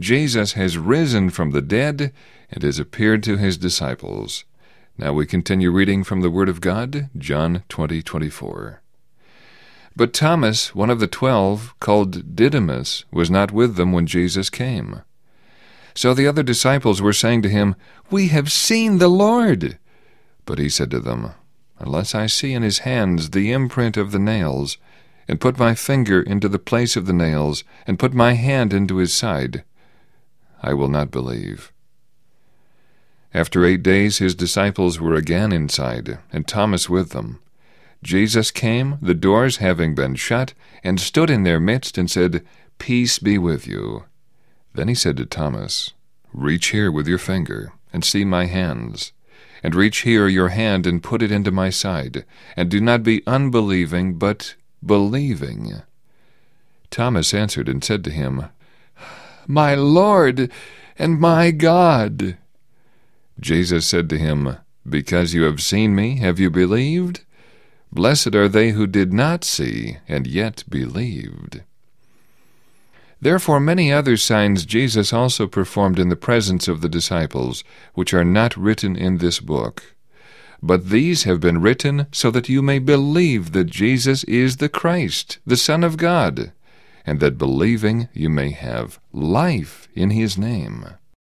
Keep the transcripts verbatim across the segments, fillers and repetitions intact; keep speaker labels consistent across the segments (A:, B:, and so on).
A: Jesus has risen from the dead and has appeared to his disciples. Now we continue reading from the Word of God, John twenty twenty-four. But Thomas, one of the twelve, called Didymus, was not with them when Jesus came. So the other disciples were saying to him, "We have seen the Lord." But he said to them, "Unless I see in his hands the imprint of the nails, and put my finger into the place of the nails, and put my hand into his side, I will not believe." After eight days his disciples were again inside, and Thomas with them. Jesus came, the doors having been shut, and stood in their midst, and said, "Peace be with you." Then he said to Thomas, "Reach here with your finger, and see my hands, and reach here your hand, and put it into my side, and do not be unbelieving, but believing." Thomas answered and said to him, "My Lord and my God." Jesus said to him, "Because you have seen me, have you believed? Blessed are they who did not see, and yet believed." Therefore many other signs Jesus also performed in the presence of the disciples, which are not written in this book. But these have been written so that you may believe that Jesus is the Christ, the Son of God, and that believing you may have life in his name.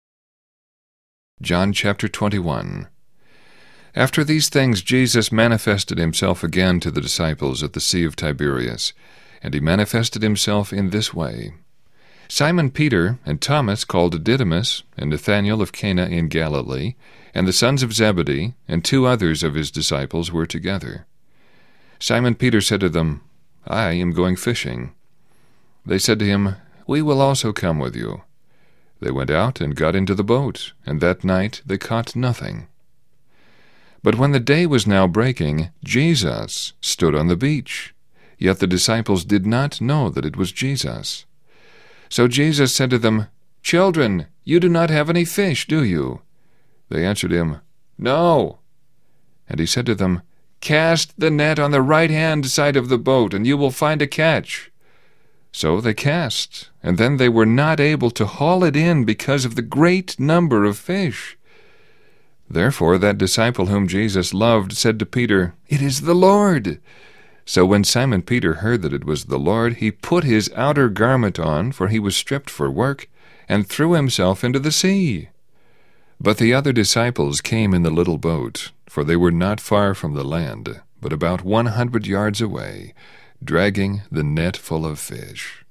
A: John chapter twenty-one. After these things Jesus manifested himself again to the disciples at the Sea of Tiberias, and he manifested himself in this way. Simon Peter and Thomas called Didymus, and Nathanael of Cana in Galilee, and the sons of Zebedee, and two others of his disciples were together. Simon Peter said to them, "I am going fishing." They said to him, "We will also come with you." They went out and got into the boat, and that night they caught nothing. But when the day was now breaking, Jesus stood on the beach. Yet the disciples did not know that it was Jesus. So Jesus said to them, "Children, you do not have any fish, do you?" They answered him, "No." And he said to them, "Cast the net on the right-hand side of the boat, and you will find a catch." So they cast, and then they were not able to haul it in because of the great number of fish. Therefore that disciple whom Jesus loved said to Peter, "It is the Lord." So when Simon Peter heard that it was the Lord, he put his outer garment on, for he was stripped for work, and threw himself into the sea. But the other disciples came in the little boat, for they were not far from the land, but about one hundred yards away, dragging the net full of fish.